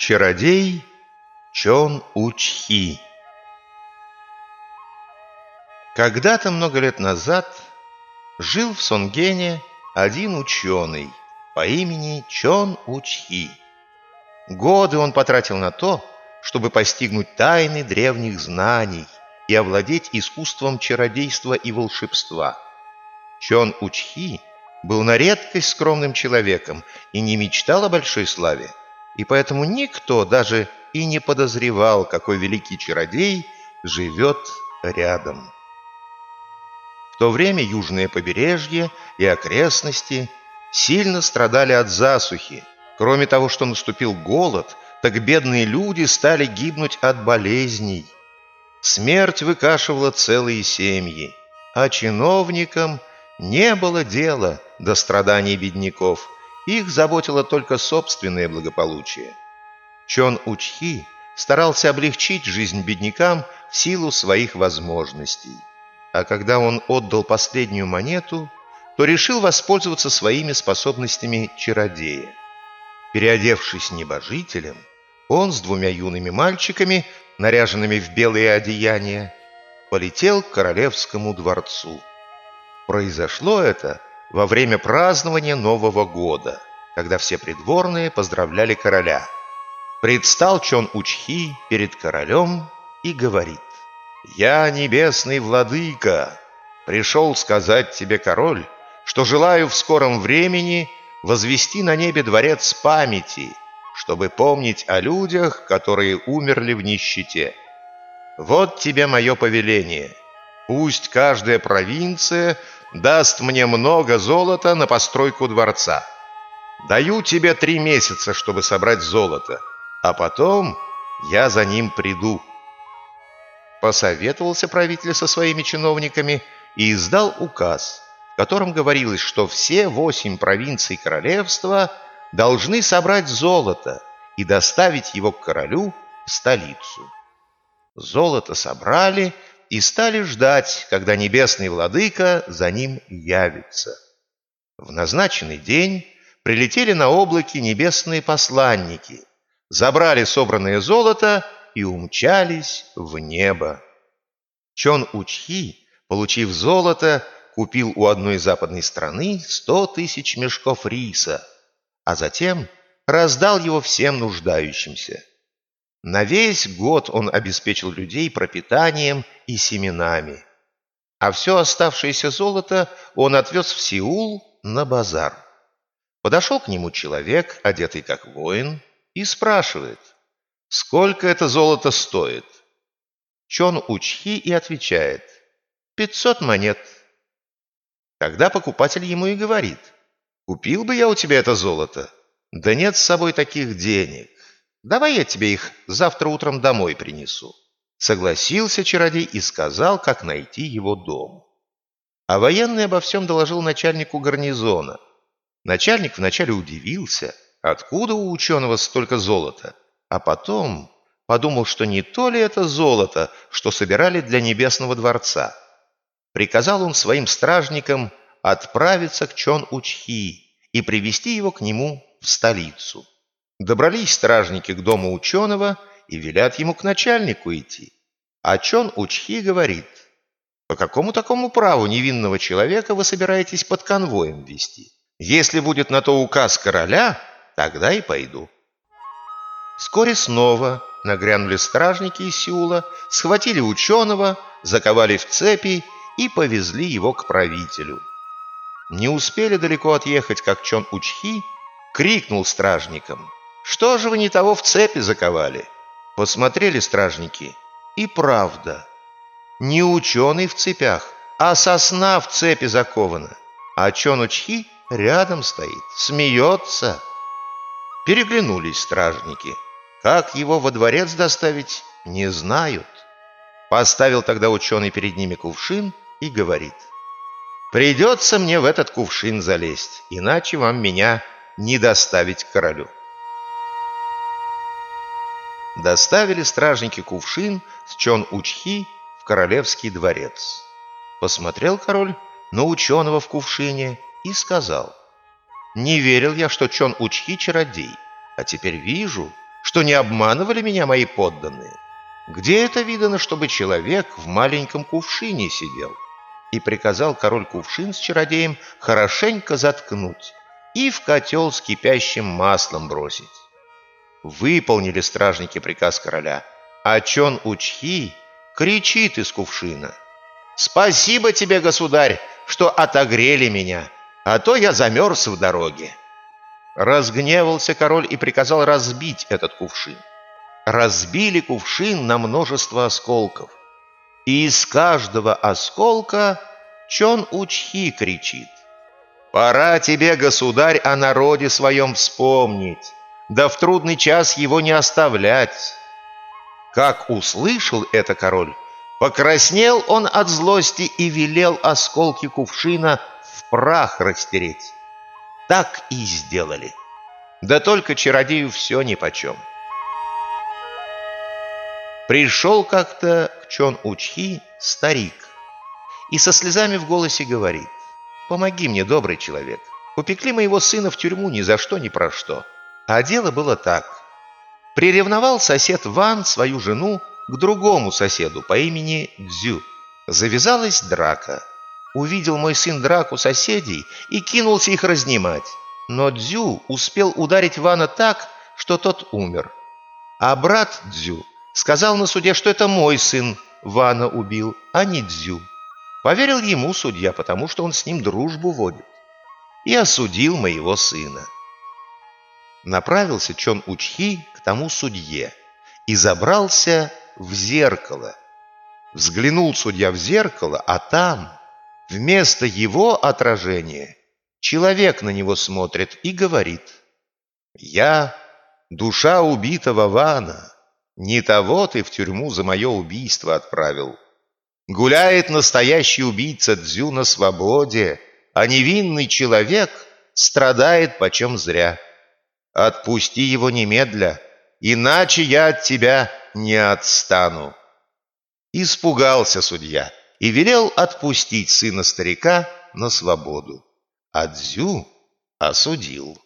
Чародей Чон Учхи. Когда-то много лет назад жил в Сонгене один ученый по имени Чон Учхи. Годы он потратил на то, чтобы постигнуть тайны древних знаний и овладеть искусством чародейства и волшебства. Чон Учхи был на редкость скромным человеком и не мечтал о большой славе, и поэтому никто даже и не подозревал, какой великий чародей живет рядом. В то время южное побережье и окрестности сильно страдали от засухи. Кроме того, что наступил голод, так бедные люди стали гибнуть от болезней. Смерть выкашивала целые семьи, а чиновникам не было дела до страданий бедняков. Их заботило только собственное благополучие. Чон Учхи старался облегчить жизнь беднякам в силу своих возможностей. А когда он отдал последнюю монету, то решил воспользоваться своими способностями чародея. Переодевшись небожителем, он с двумя юными мальчиками, наряженными в белые одеяния, полетел к королевскому дворцу. Произошло это во время празднования Нового года, когда все придворные поздравляли короля. Предстал Чон Учхи перед королем и говорит: «Я, небесный владыка, пришел сказать тебе, король, что желаю в скором времени возвести на небе дворец памяти, чтобы помнить о людях, которые умерли в нищете. Вот тебе мое повеление. Пусть каждая провинция даст мне много золота на постройку дворца. Даю тебе 3 месяца, чтобы собрать золото, а потом я за ним приду». Посоветовался правитель со своими чиновниками и издал указ, в котором говорилось, что все 8 провинций королевства должны собрать золото и доставить его к королю в столицу. Золото собрали и стали ждать, когда небесный владыка за ним явится. В назначенный день прилетели на облаке небесные посланники, забрали собранное золото и умчались в небо. Чон Учхи, получив золото, купил у одной западной страны 100 000 мешков риса, а затем раздал его всем нуждающимся. На весь год он обеспечил людей пропитанием и семенами, а все оставшееся золото он отвез в Сеул на базар. Подошел к нему человек, одетый как воин, и спрашивает: «Сколько это золото стоит?» Чон Учхи и отвечает: 500 монет. Тогда покупатель ему и говорит: «Купил бы я у тебя это золото, да нет с собой таких денег. Давай я тебе их завтра утром домой принесу». Согласился чародей и сказал, как найти его дом. А военный обо всем доложил начальнику гарнизона. Начальник вначале удивился, откуда у ученого столько золота, а потом подумал, что не то ли это золото, что собирали для небесного дворца. Приказал он своим стражникам отправиться к Чон Учхи и привести его к нему в столицу. Добрались стражники к дому ученого и велят ему к начальнику идти. А Чон Учхи говорит: «По какому такому праву невинного человека вы собираетесь под конвоем вести? Если будет на то указ короля, тогда и пойду». Вскоре снова нагрянули стражники из Сеула, схватили ученого, заковали в цепи и повезли его к правителю. Не успели далеко отъехать, как Чон Учхи крикнул стражникам: «Что же вы не того в цепи заковали?» Посмотрели стражники, и правда, не ученый в цепях, а сосна в цепи закована, а Чон Учхи рядом стоит, смеется. Переглянулись стражники. Как его во дворец доставить, не знают. Поставил тогда ученый перед ними кувшин и говорит: «Придется мне в этот кувшин залезть, иначе вам меня не доставить к королю». Доставили стражники кувшин с Чон Учхи в королевский дворец. Посмотрел король на ученого в кувшине и сказал: «Не верил я, что Чон Учхи чародей, а теперь вижу, что не обманывали меня мои подданные? Где это видано, чтобы человек в маленьком кувшине сидел?» И приказал король кувшин с чародеем хорошенько заткнуть и в котел с кипящим маслом бросить. Выполнили стражники приказ короля, а Чон Учхи кричит из кувшина: «Спасибо тебе, государь, что отогрели меня, а то я замерз в дороге». Разгневался король и приказал разбить этот кувшин. Разбили кувшин на множество осколков, и из каждого осколка Чон Учхи кричит: «Пора тебе, государь, о народе своем вспомнить, да в трудный час его не оставлять». Как услышал это король, покраснел он от злости и велел осколки кувшина в прах растереть. Так и сделали. Да только чародею все нипочем. Пришел как-то к Чон Учхи старик и со слезами в голосе говорит: «Помоги мне, добрый человек. Упекли моего сына в тюрьму ни за что, ни про что». А дело было так. Приревновал сосед Ван свою жену к другому соседу по имени Дзю. Завязалась драка. Увидел мой сын драку соседей и кинулся их разнимать. Но Дзю успел ударить Вана так, что тот умер. А брат Дзю сказал на суде, что это мой сын Вана убил, а не Дзю. Поверил ему судья, потому что он с ним дружбу водит, и осудил моего сына. Направился Чон Учхи к тому судье и забрался в зеркало. Взглянул судья в зеркало, а там вместо его отражения человек на него смотрит и говорит: «Я душа убитого Вана. Не того ты в тюрьму за мое убийство отправил. Гуляет настоящий убийца Дзю на свободе, а невинный человек страдает почем зря. Отпусти его немедля, иначе я от тебя не отстану». Испугался судья и велел отпустить сына старика на свободу, а Дзю осудил.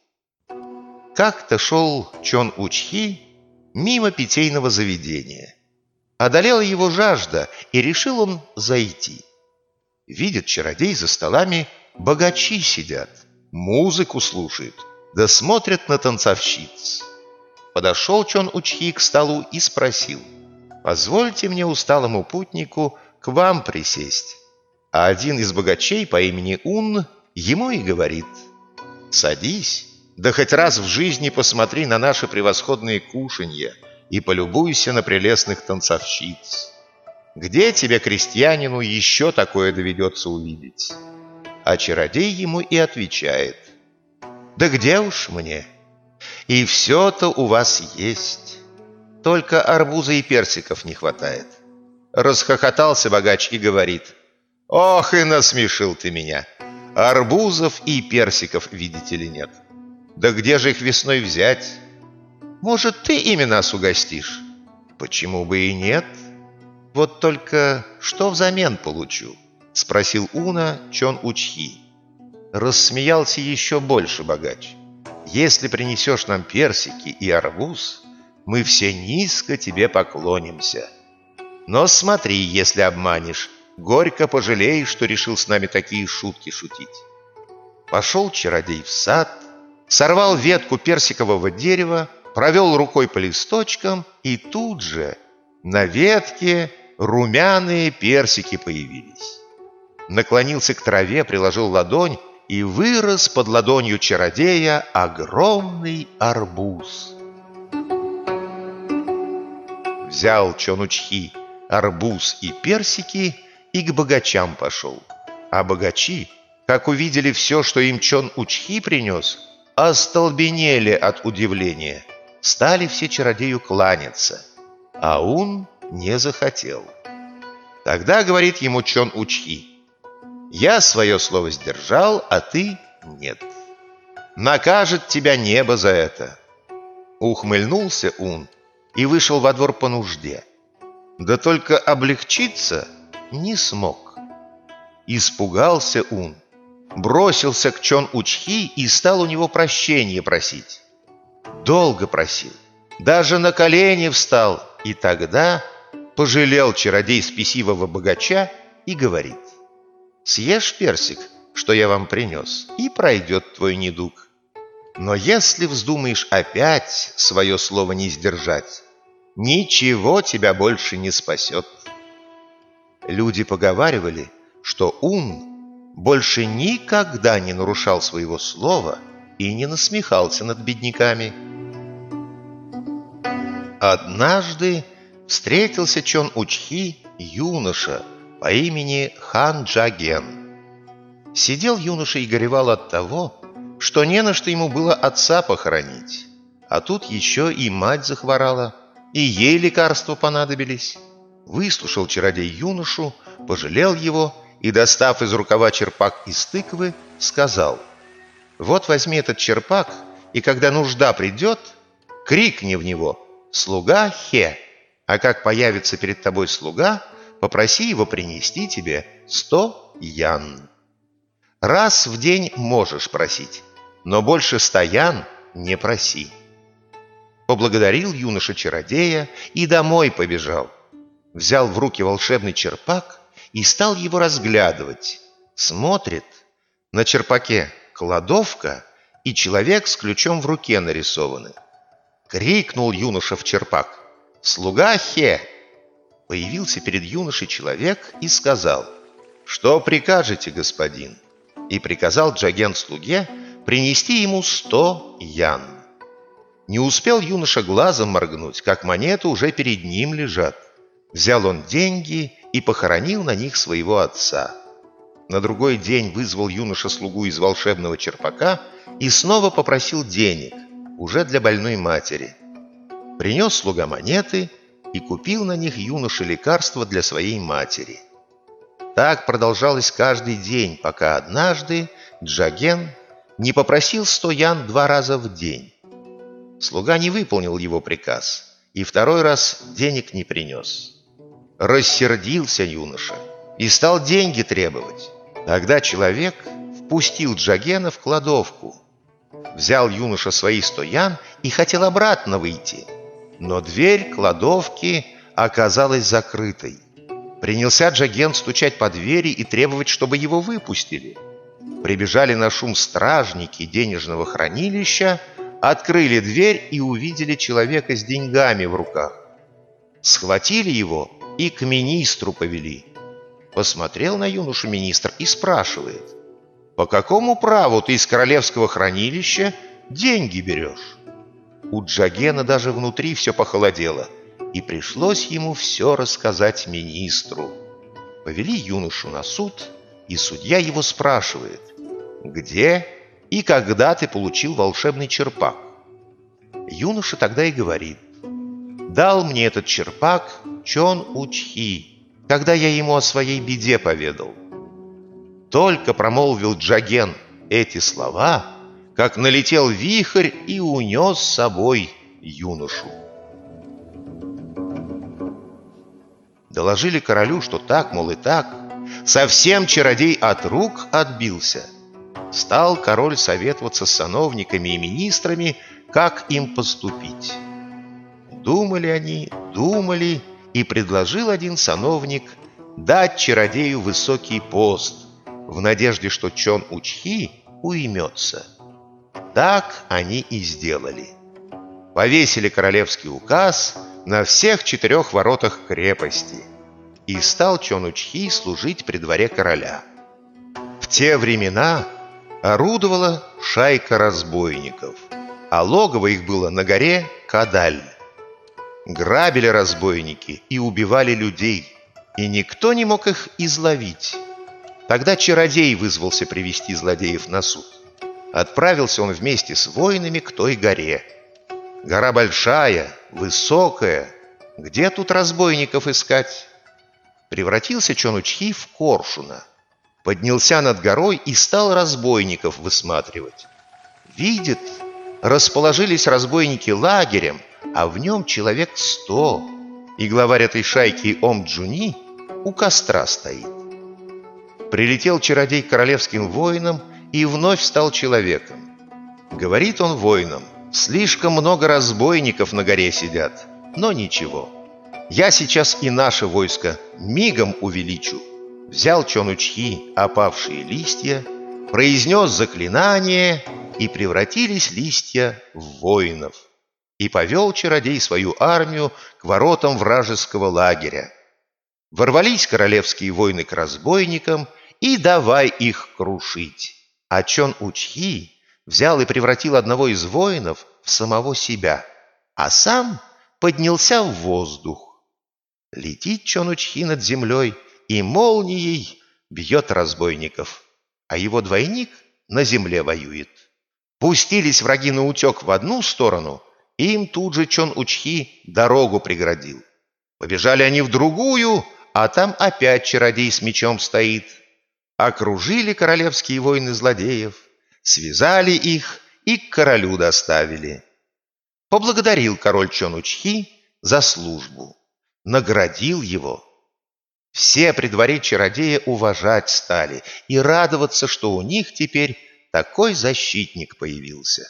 Как-то шел Чон Учхи мимо питейного заведения. Одолела его жажда, и решил он зайти. Видит чародей, за столами богачи сидят, музыку слушают, да смотрят на танцовщиц. Подошел Чон Учхи к столу и спросил: «Позвольте мне, усталому путнику, к вам присесть». А один из богачей по имени Ун ему и говорит: «Садись, да хоть раз в жизни посмотри на наши превосходные кушанья и полюбуйся на прелестных танцовщиц. Где тебе, крестьянину, еще такое доведется увидеть?» А чародей ему и отвечает: «Да где уж мне? И все-то у вас есть. Только арбуза и персиков не хватает». Расхохотался богач и говорит: «Ох, и насмешил ты меня! Арбузов и персиков, видите ли, нет. Да где же их весной взять? Может, ты ими нас угостишь? Почему бы и нет? Вот только что взамен получу?» Спросил Уна Чон Учхи. Рассмеялся еще больше богач: «Если принесешь нам персики и арбуз, мы все низко тебе поклонимся. Но смотри, если обманешь, горько пожалеешь, что решил с нами такие шутки шутить». Пошел чародей в сад, сорвал ветку персикового дерева, провел рукой по листочкам, и тут же на ветке румяные персики появились. Наклонился к траве, приложил ладонь, и вырос под ладонью чародея огромный арбуз. Взял Чон Учхи арбуз и персики и к богачам пошел. А богачи, как увидели все, что им Чон Учхи принес, остолбенели от удивления. Стали все чародею кланяться, а он не захотел. Тогда говорит ему Чон Учхи: «Я свое слово сдержал, а ты нет. Накажет тебя небо за это». Ухмыльнулся он и вышел во двор по нужде. Да только облегчиться не смог. Испугался он, бросился к Чон Учхи и стал у него прощения просить. Долго просил, даже на колени встал, и тогда пожалел чародей спесивого богача и говорит: «Съешь персик, что я вам принес, и пройдет твой недуг. Но если вздумаешь опять свое слово не сдержать, ничего тебя больше не спасет». Люди поговаривали, что Ун больше никогда не нарушал своего слова и не насмехался над бедняками. Однажды встретился Чон-Учхи юноша по имени Хан Джаген. Сидел юноша и горевал от того, что не на что ему было отца похоронить, а тут еще и мать захворала, и ей лекарства понадобились. Выслушал чародей юношу, пожалел его и, достав из рукава черпак из тыквы, сказал: «Вот возьми этот черпак, и когда нужда придет, крикни в него: слуга Хе, а как появится перед тобой слуга, попроси его принести тебе 100 ян. Раз в день можешь просить, но больше 100 ян не проси». Поблагодарил юноша чародея и домой побежал. Взял в руки волшебный черпак и стал его разглядывать. Смотрит, на черпаке кладовка и человек с ключом в руке нарисованы. Крикнул юноша в черпак: «Слуга Хе!» Появился перед юношей человек и сказал: «Что прикажете, господин?» И приказал Джаген слуге принести ему 100 ян. Не успел юноша глазом моргнуть, как монеты уже перед ним лежат. Взял он деньги и похоронил на них своего отца. На другой день вызвал юноша слугу из волшебного черпака и снова попросил денег, уже для больной матери. Принес слуга монеты и купил на них юноше лекарство для своей матери. Так продолжалось каждый день, пока однажды Джаген не попросил 100 ян 2 раза в день. Слуга не выполнил его приказ и второй раз денег не принес. Рассердился юноша и стал деньги требовать. Тогда человек впустил Джагена в кладовку. Взял юноша свои 100 ян и хотел обратно выйти, но дверь кладовки оказалась закрытой. Принялся Джаген стучать по двери и требовать, чтобы его выпустили. Прибежали на шум стражники денежного хранилища, открыли дверь и увидели человека с деньгами в руках. Схватили его и к министру повели. Посмотрел на юношу министр и спрашивает: «По какому праву ты из королевского хранилища деньги берешь?» У Джагена даже внутри все похолодело, и пришлось ему все рассказать министру. Повели юношу на суд, и судья его спрашивает: «Где и когда ты получил волшебный черпак?» Юноша тогда и говорит: «Дал мне этот черпак Чон-Учхи, когда я ему о своей беде поведал». Только промолвил Джаген эти слова, как налетел вихрь и унес с собой юношу. Доложили королю, что так, мол, и так. Совсем чародей от рук отбился. Стал король советоваться с сановниками и министрами, как им поступить. Думали они, думали, и предложил один сановник дать чародею высокий пост, в надежде, что Чон-Учхи уймется. Так они и сделали. Повесили королевский указ на всех 4 воротах крепости, и стал Чон-Учхи служить при дворе короля. В те времена орудовала шайка разбойников, а логово их было на горе Кадаль. Грабили разбойники и убивали людей, и никто не мог их изловить. Тогда чародей вызвался привести злодеев на суд. Отправился он вместе с воинами к той горе. Гора большая, высокая, где тут разбойников искать? Превратился Чон-Учхи в коршуна, поднялся над горой и стал разбойников высматривать. Видит, расположились разбойники лагерем, а в нем человек 100, и главарь этой шайки Ом-Джуни у костра стоит. Прилетел чародей к королевским воинам и вновь стал человеком. Говорит он воинам: Слишком много разбойников на горе сидят, но ничего. Я сейчас и наше войско мигом увеличу». Взял Чонучхи опавшие листья, произнес заклинание, и превратились листья в воинов. И повел чародей свою армию к воротам вражеского лагеря. Ворвались королевские воины к разбойникам и давай их крушить. А Чон-Учхи взял и превратил одного из воинов в самого себя, а сам поднялся в воздух. Летит Чон-Учхи над землей и молнией бьет разбойников, а его двойник на земле воюет. Пустились враги наутек в одну сторону, и им тут же Чон-Учхи дорогу преградил. Побежали они в другую, а там опять чародей с мечом стоит. Окружили королевские воины злодеев, связали их и к королю доставили. Поблагодарил король Чон-Учхи за службу, наградил его. Все при дворе чародея уважать стали и радоваться, что у них теперь такой защитник появился.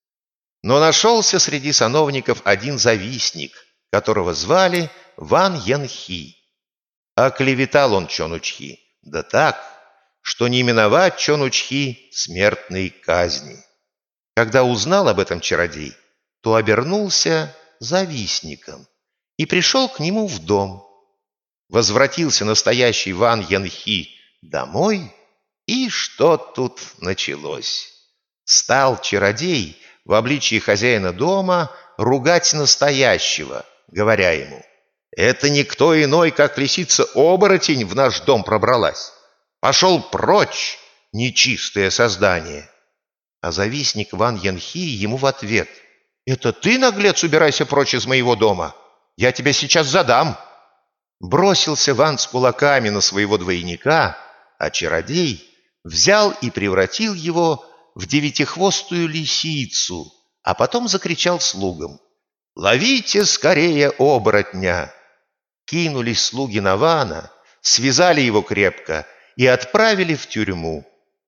Но нашелся среди сановников один завистник, которого звали Ван Янхи. Оклеветал он Чон-Учхи, да так, что не миновать Чон-Учхи смертной казни. Когда узнал об этом чародей, то обернулся завистником и пришел к нему в дом. Возвратился настоящий Ван Янхи домой, и что тут началось? Стал чародей в обличии хозяина дома ругать настоящего, говоря ему: «Это никто иной, как лисица-оборотень в наш дом пробралась. Пошел прочь, нечистое создание!» А завистник Ван Янхи ему в ответ: «Это ты, наглец, убирайся прочь из моего дома! Я тебя сейчас задам!» Бросился Ван с кулаками на своего двойника, а чародей взял и превратил его в девятихвостую лисицу, а потом закричал слугам: «Ловите скорее оборотня!» Кинулись слуги на Вана, связали его крепко и отправили в тюрьму.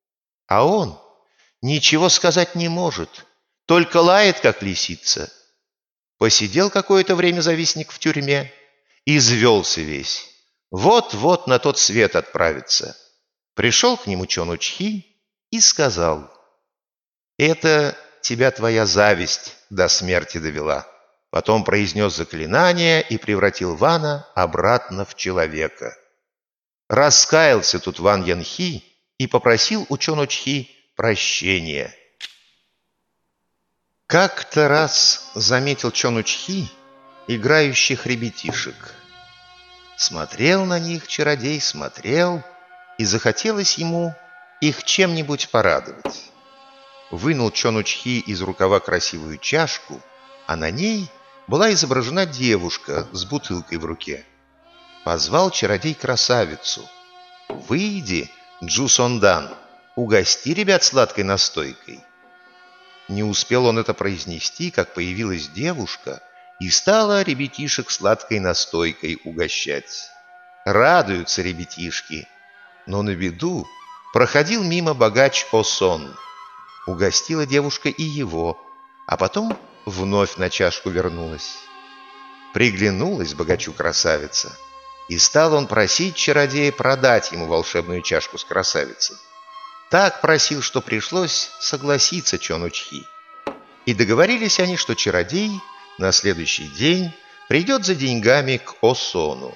А он ничего сказать не может, только лает, как лисица. Посидел какое-то время завистник в тюрьме, извелся весь, вот-вот на тот свет отправится. Пришел к нему Чон-Учхи и сказал: «Это тебя твоя зависть до смерти довела». Потом произнес заклинание и превратил Вана обратно в человека. Раскаялся тут Ван Янхи и попросил у Чон-Учхи прощения. Как-то раз заметил Чон-Учхи играющих ребятишек. Смотрел на них чародей, смотрел, и захотелось ему их чем-нибудь порадовать. Вынул Чон-Учхи из рукава красивую чашку, а на ней была изображена девушка с бутылкой в руке. Позвал чародей красавицу: «Выйди, Джу-Сондан, угости ребят сладкой настойкой». Не успел он это произнести, как появилась девушка и стала ребятишек сладкой настойкой угощать. Радуются ребятишки, но на беду проходил мимо богач Осон. Угостила девушка и его, а потом вновь на чашку вернулась. Приглянулась богачу красавица, и стал он просить чародея продать ему волшебную чашку с красавицей. Так просил, что пришлось согласиться Чон-Учхи. И договорились они, что чародей на следующий день придет за деньгами к Осону.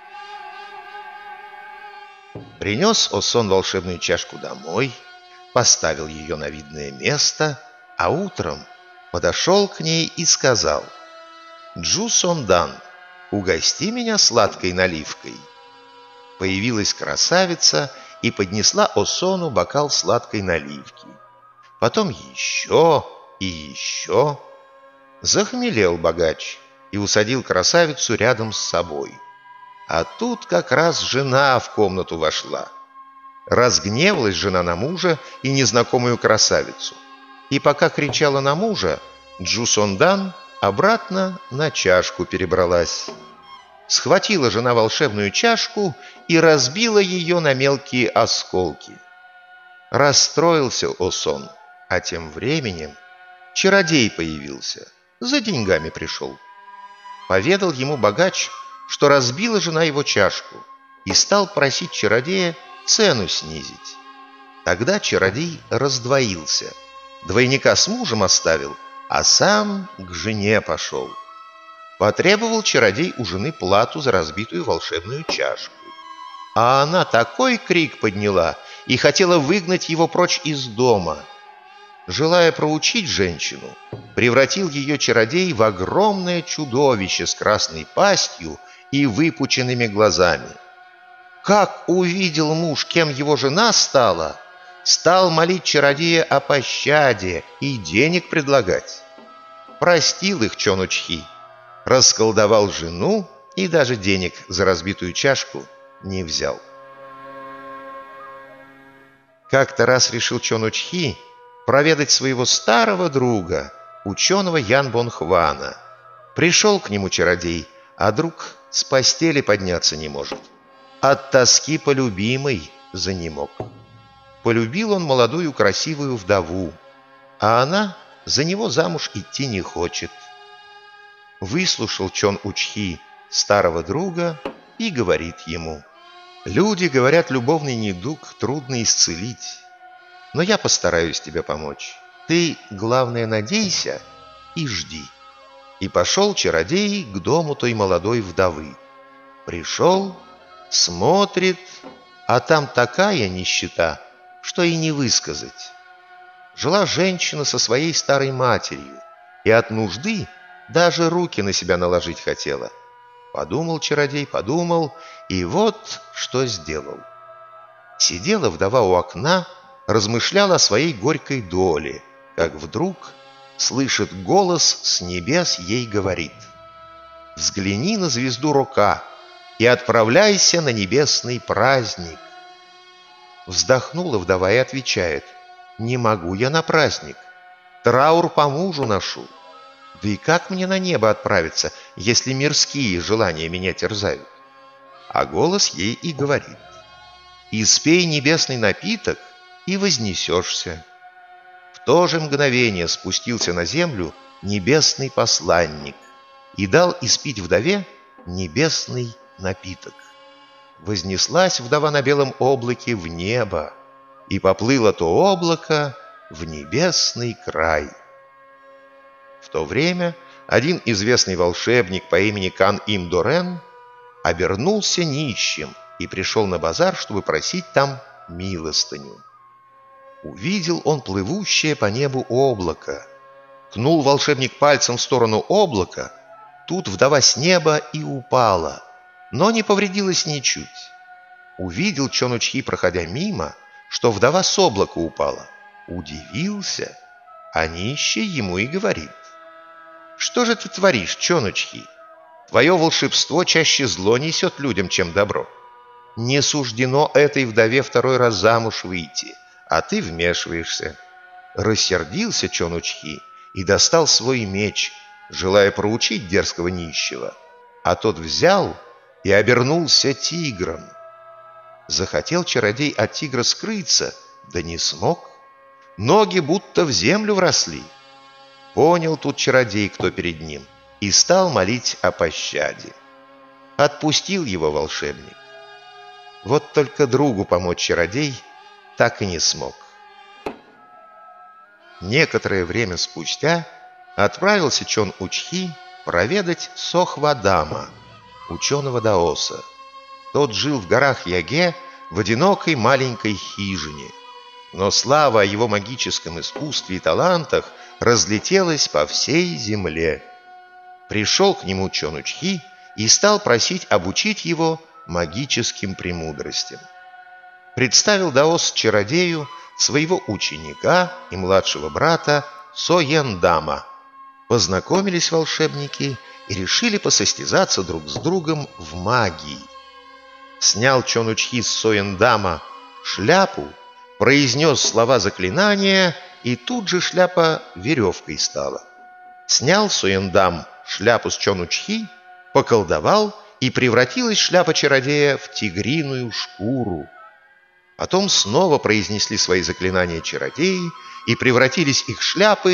Принес Осон волшебную чашку домой, поставил ее на видное место, а утром подошел к ней и сказал: «Джу-Сондан, угости меня сладкой наливкой». Появилась красавица и поднесла Осону бокал сладкой наливки. Потом еще и еще. Захмелел богач и усадил красавицу рядом с собой. А тут как раз жена в комнату вошла. Разгневалась жена на мужа и незнакомую красавицу. И пока кричала на мужа, Джу-Сондан обратно на чашку перебралась. Схватила жена волшебную чашку и разбила ее на мелкие осколки. Расстроился Осон, а тем временем чародей появился, за деньгами пришел. Поведал ему богач, что разбила жена его чашку, и стал просить чародея цену снизить. Тогда чародей раздвоился, двойника с мужем оставил, а сам к жене пошел. Потребовал чародей у жены плату за разбитую волшебную чашку. А она такой крик подняла и хотела выгнать его прочь из дома. Желая проучить женщину, превратил ее чародей в огромное чудовище с красной пастью и выпученными глазами. Как увидел муж, кем его жена стала, стал молить чародея о пощаде и денег предлагать. Простил их Чонучхи, расколдовал жену и даже денег за разбитую чашку не взял. Как-то раз решил Чонучхи проведать своего старого друга, ученого Янбон Хвана. Пришел к нему чародей, а друг с постели подняться не может. От тоски по любимой занемог. Полюбил он молодую красивую вдову, а она за него замуж идти не хочет. Выслушал Чон-Учхи старого друга и говорит ему: «Люди говорят, любовный недуг трудно исцелить, но я постараюсь тебе помочь. Ты, главное, надейся и жди». И пошел чародей к дому той молодой вдовы. Пришел, смотрит, а там такая нищета, что и не высказать. Жила женщина со своей старой матерью, и от нужды даже руки на себя наложить хотела. Подумал чародей, подумал, и вот что сделал. Сидела вдова у окна, размышляла о своей горькой доле, как вдруг слышит голос с небес, ей говорит: «Взгляни на звезду Рока и отправляйся на небесный праздник». Вздохнула вдова и отвечает: «Не могу я на праздник, траур по мужу ношу. Да и как мне на небо отправиться, если мирские желания меня терзают?» А голос ей и говорит: «Испей небесный напиток и вознесешься». В то же мгновение спустился на землю небесный посланник и дал испить вдове небесный напиток. Вознеслась вдова на белом облаке в небо, и поплыло то облако в небесный край. В то время один известный волшебник по имени Кан-Им-Дорен обернулся нищим и пришел на базар, чтобы просить там милостыню. Увидел он плывущее по небу облако. Ткнул волшебник пальцем в сторону облака, тут вдова с неба и упала, но не повредилась ничуть. Увидел Чонучхи, проходя мимо, что вдова с облака упала. Удивился, а нищий ему и говорит: «Что же ты творишь, Чонучхи? Твое волшебство чаще зло несет людям, чем добро. Не суждено этой вдове второй раз замуж выйти, а ты вмешиваешься». Рассердился Чонучхи и достал свой меч, желая проучить дерзкого нищего, а тот взял и обернулся тигром. Захотел чародей от тигра скрыться, да не смог. Ноги будто в землю вросли. Понял тут чародей, кто перед ним, и стал молить о пощаде. Отпустил его волшебник. Вот только другу помочь чародей так и не смог. Некоторое время спустя отправился Чон-Учхи проведать Сохвадама, ученого даоса. Тот жил в горах Яге в одинокой маленькой хижине, но слава о его магическом искусстве и талантах разлетелась по всей земле. Пришел к нему Чон-Учхи и стал просить обучить его магическим премудростям. Представил даос чародею своего ученика и младшего брата Соендама. Познакомились волшебники и решили посостязаться друг с другом в магии. Снял Чон-Учхи с Соендама шляпу, произнес слова заклинания, и тут же шляпа веревкой стала. Снял Соендам шляпу с Чон-Учхи, поколдовал, и превратилась шляпа чародея в тигриную шкуру. Потом снова произнесли свои заклинания чародеи, и превратились их шляпы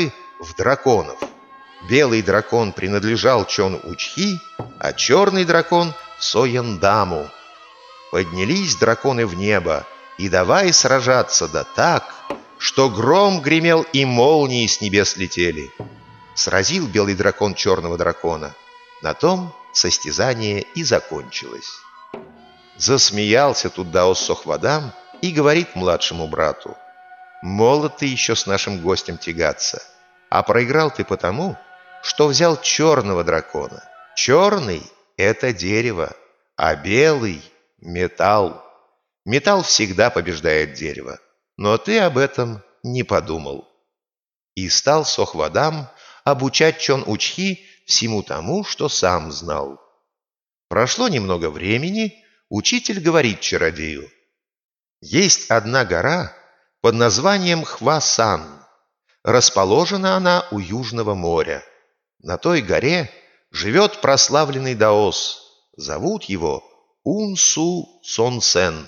в драконов. Белый дракон принадлежал Чон-Учхи, а черный дракон — Сояндаму. Поднялись драконы в небо и давай сражаться, да так, что гром гремел и молнии с небес летели. Сразил белый дракон черного дракона. На том состязание и закончилось. Засмеялся тут Даос Сохвадам и говорит младшему брату: «Молод ты еще с нашим гостем тягаться, а проиграл ты потому, что взял черного дракона. Черный — это дерево, а белый — металл. Металл всегда побеждает дерево, но ты об этом не подумал». И стал Сохвадам обучать Чон-Учхи всему тому, что сам знал. Прошло немного времени, учитель говорит чародею: «Есть одна гора под названием Хвасан. Расположена она у Южного моря. На той горе живет прославленный даос. Зовут его Ун-Су Сон-Сен.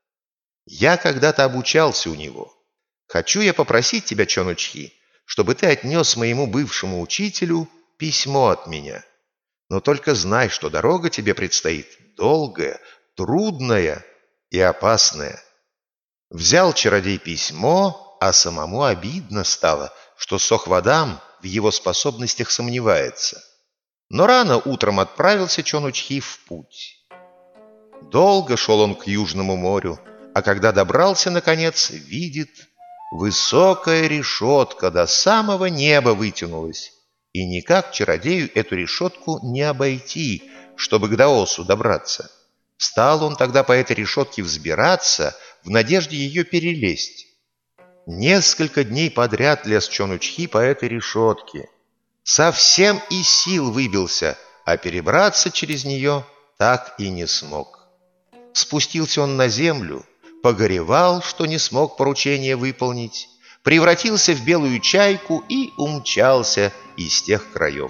Я когда-то обучался у него. Хочу я попросить тебя, Чон-Учхи, чтобы ты отнес моему бывшему учителю письмо от меня. Но только знай, что дорога тебе предстоит долгая, трудная и опасная». Взял чародей письмо, а самому обидно стало, что Сохвадам в его способностях сомневается. Но рано утром отправился Чон-Учхи в путь. Долго шел он к Южному морю, а когда добрался, наконец, видит, высокая решетка до самого неба вытянулась, и никак чародею эту решетку не обойти, чтобы к даосу добраться. Стал он тогда по этой решетке взбираться в надежде ее перелезть. Несколько дней подряд лез Чон-Учхи по этой решетке. Совсем из сил выбился, а перебраться через нее так и не смог. Спустился он на землю, погоревал, что не смог поручение выполнить, превратился в белую чайку и умчался из тех краев.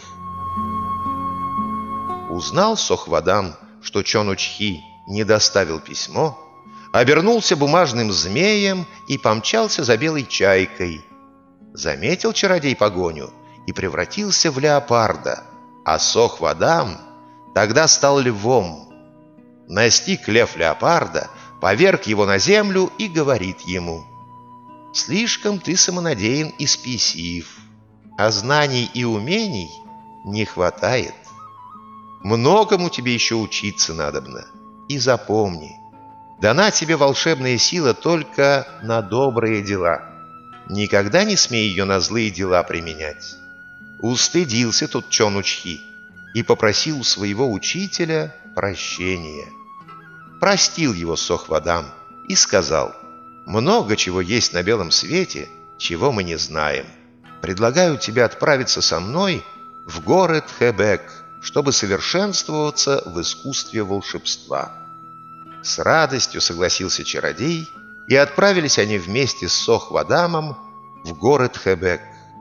Узнал Сохвадам, что Чон-Учхи не доставил письмо, обернулся бумажным змеем и помчался за белой чайкой. Заметил чародей погоню и превратился в леопарда, а Сохвадам тогда стал львом. Настиг лев леопарда, поверг его на землю и говорит ему: «Слишком ты самонадеян и спесив, а знаний и умений не хватает. Многому тебе еще учиться надобно. И запомни, дана тебе волшебная сила только на добрые дела. Никогда не смей ее на злые дела применять». Устыдился тут Чон-Учхи и попросил у своего учителя прощения. Простил его Сохвадам и сказал: «Много чего есть на белом свете, чего мы не знаем. Предлагаю тебе отправиться со мной в город Хэбэк, чтобы совершенствоваться в искусстве волшебства». С радостью согласился чародей, и отправились они вместе с Сохвадамом в город Хэбэк.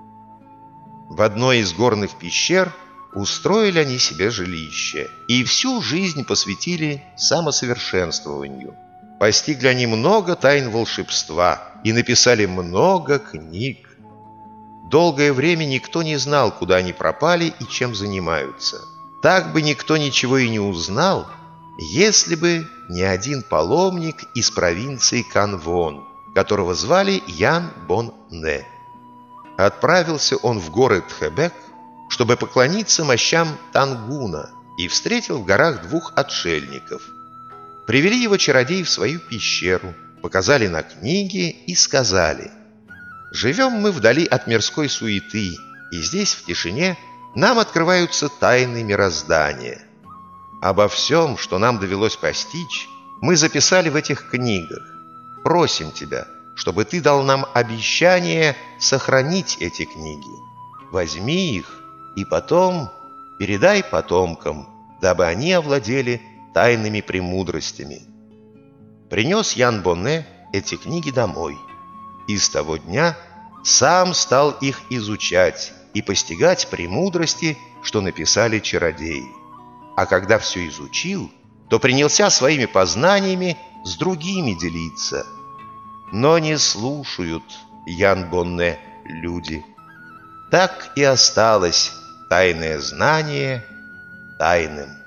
В одной из горных пещер устроили они себе жилище и всю жизнь посвятили самосовершенствованию. Постигли они много тайн волшебства и написали много книг. Долгое время никто не знал, куда они пропали и чем занимаются. Так бы никто ничего и не узнал, если бы не один паломник из провинции Канвон, которого звали Ян Бон Не. Отправился он в город Хэбэк, чтобы поклониться мощам Тангуна, и встретил в горах двух отшельников. Привели его чародеи в свою пещеру, показали на книги и сказали: «Живем мы вдали от мирской суеты, и здесь, в тишине, нам открываются тайны мироздания. Обо всем, что нам довелось постичь, мы записали в этих книгах. Просим тебя, чтобы ты дал нам обещание сохранить эти книги. Возьми их и потом передай потомкам, дабы они овладели тайными премудростями». Принес Ян Боне эти книги домой, и с того дня сам стал их изучать и постигать премудрости, что написали чародеи. А когда все изучил, то принялся своими познаниями с другими делиться. Но не слушают Ян Боне люди. так и осталось тайное знание тайным.